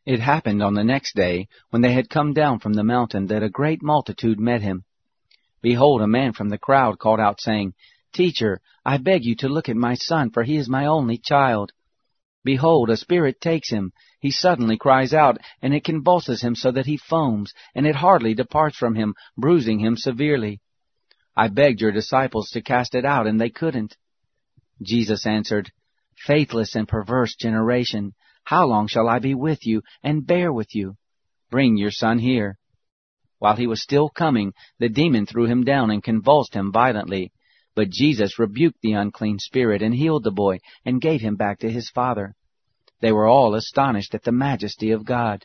It happened on the next day, when they had come down from the mountain, that a great multitude met him. Behold, a man from the crowd called out, saying, Teacher, I beg you to look at my son, for he is my only child. Behold, a spirit takes him. He suddenly cries out, and it convulses him so that he foams, and it hardly departs from him, bruising him severely. I begged your disciples to cast it out, and they couldn't. Jesus answered, Faithless and perverse generation, how long shall I be with you, and bear with you? Bring your son here. While he was still coming, the demon threw him down and convulsed him violently. But Jesus rebuked the unclean spirit, and healed the boy, and gave him back to his father. They were all astonished at the majesty of God.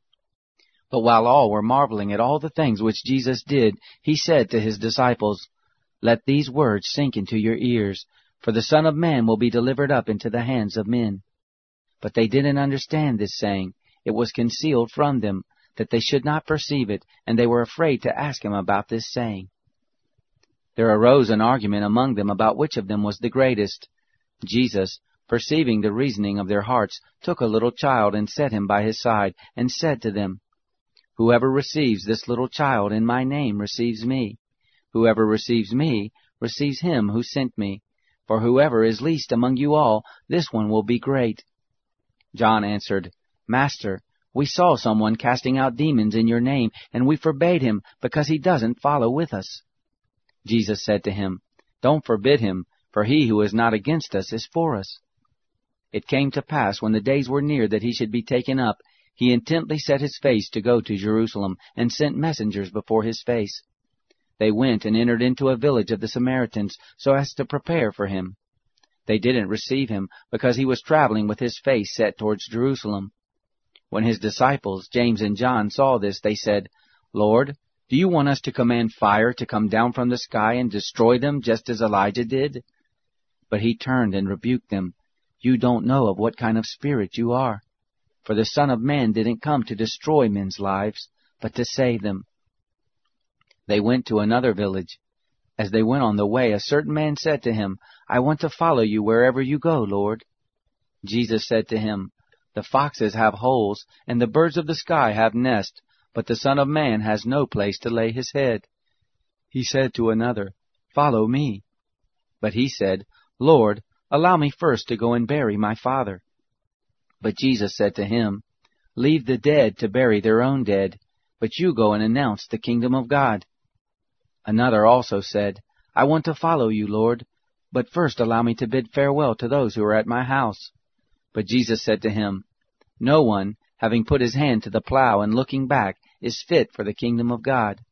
But while all were marveling at all the things which Jesus did, he said to his disciples, Let these words sink into your ears, for the Son of Man will be delivered up into the hands of men. But they didn't understand this saying. It was concealed from them, that they should not perceive it, and they were afraid to ask him about this saying. There arose an argument among them about which of them was the greatest. Jesus, perceiving the reasoning of their hearts, took a little child and set him by his side, and said to them, Whoever receives this little child in my name receives me. Whoever receives me receives him who sent me. For whoever is least among you all, this one will be great. John answered, Master, we saw someone casting out demons in your name, and we forbade him, because he doesn't follow with us. Jesus said to him, Don't forbid him, for he who is not against us is for us. It came to pass, when the days were near that he should be taken up, he intently set his face to go to Jerusalem, and sent messengers before his face. They went and entered into a village of the Samaritans, so as to prepare for him. They didn't receive him, because he was traveling with his face set towards Jerusalem. When his disciples, James and John, saw this, they said, Lord, do you want us to command fire to come down from the sky and destroy them, just as Elijah did? But he turned and rebuked them. You don't know of what kind of spirit you are. For the Son of Man didn't come to destroy men's lives, but to save them. They went to another village. As they went on the way, a certain man said to him, I want to follow you wherever you go, Lord. Jesus said to him, The foxes have holes, and the birds of the sky have nests, but the Son of Man has no place to lay his head. He said to another, Follow me. But he said, Lord, allow me first to go and bury my father. But Jesus said to him, Leave the dead to bury their own dead, but you go and announce the kingdom of God. Another also said, I want to follow you, Lord, but first allow me to bid farewell to those who are at my house. But Jesus said to him, No one, having put his hand to the plow and looking back, is fit for the kingdom of God.